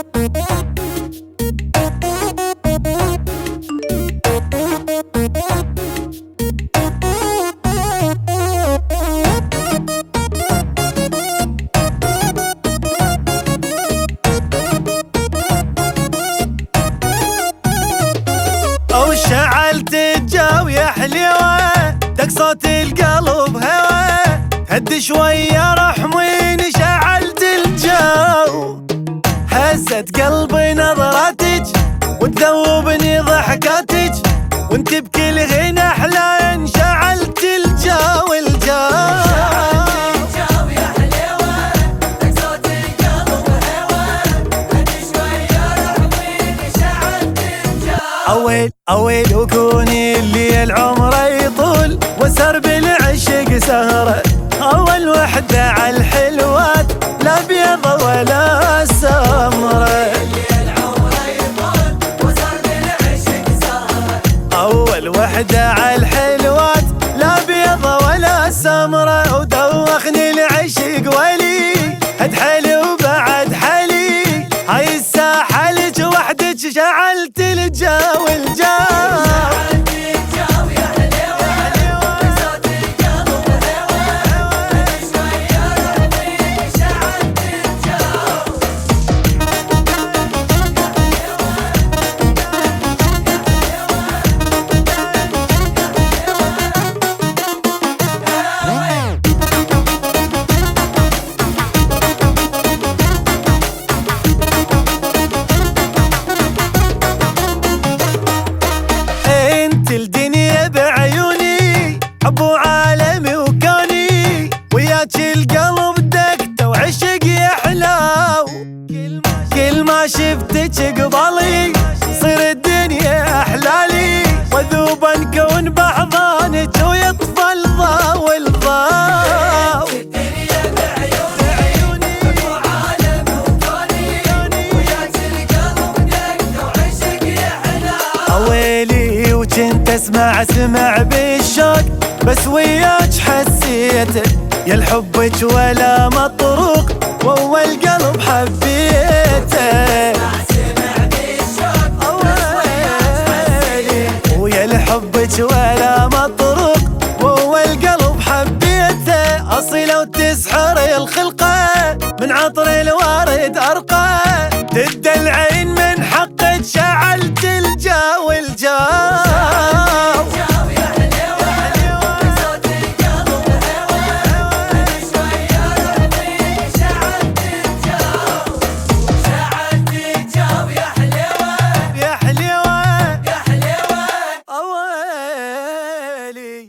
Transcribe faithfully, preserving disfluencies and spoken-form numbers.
أو شعلت الجو يا حليوة، دق صوت القلب هوا، هد شوية رحمين شعلت الجو، هزت قلبي نظراتك وتذوبني ضحكاتك، وانت بكل غنى احلى شعلت الجو الجو. أول أول وكوني اللي العمر يطول وسر بالعشق سهرة، أول وحدة عالحلوات لا بيض ولا سمرة، أول وحدة عالحلوات لا بيض ولا سمرة، ودوخني العشق ولي هد حلي وبعد حلي، هاي الساحة لج وحدك شعلت الجو الجو. الدنيا بعيوني حب وعالمي وكوني، وياك القلب دقته وعشق يا حلاو، كل ما شفتك قبالي صير الدنيا احلالي، وذوب نكون بحضانك ويطفى الضوء والضوء. الدنيا بعيوني حب وعالمي وكوني، وياك القلب دقته وعشق يا حلاو، ويلي وكنت اسمع اسمع بالشوق بس وياك حسيت يا الحبك ولا مط